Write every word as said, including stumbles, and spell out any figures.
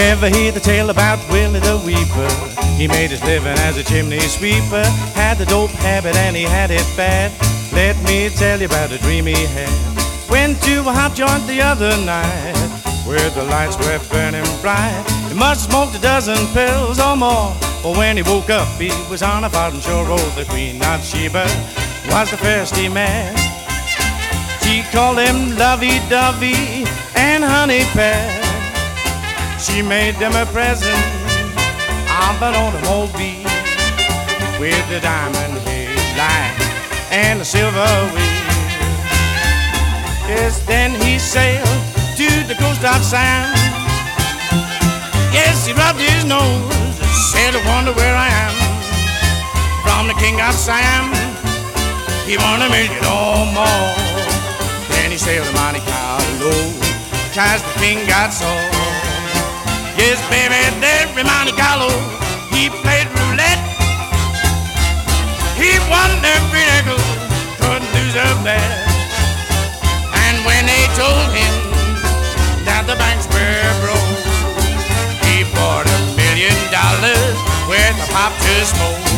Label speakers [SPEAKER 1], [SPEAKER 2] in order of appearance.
[SPEAKER 1] Ever hear the tale about Willie the Weeper? He made his living as a chimney sweeper, had the dope habit and he had it bad. Let me tell you about a dream he had. Went to a hot joint the other night, where the lights were burning bright. He must have smoked a dozen pills or more, but when he woke up he was on a fountain shore. Oh, the Queen of Sheba was the first he met. She called him lovey-dovey and honey pet. She made them a present of an automobile with a diamond headlight and a silver wheel. Yes, then he sailed to the coast of Sam. Yes, he rubbed his nose and said, I wonder where I am. From the king of Siam, he won a million or more. Then he sailed to Monte Carlo, cause the king got sore. Yes, baby, there in Monte Carlo, he played roulette. He won every nickel, couldn't lose a bet. And when they told him that the banks were broke, he bought a million dollars worth of pop to smoke.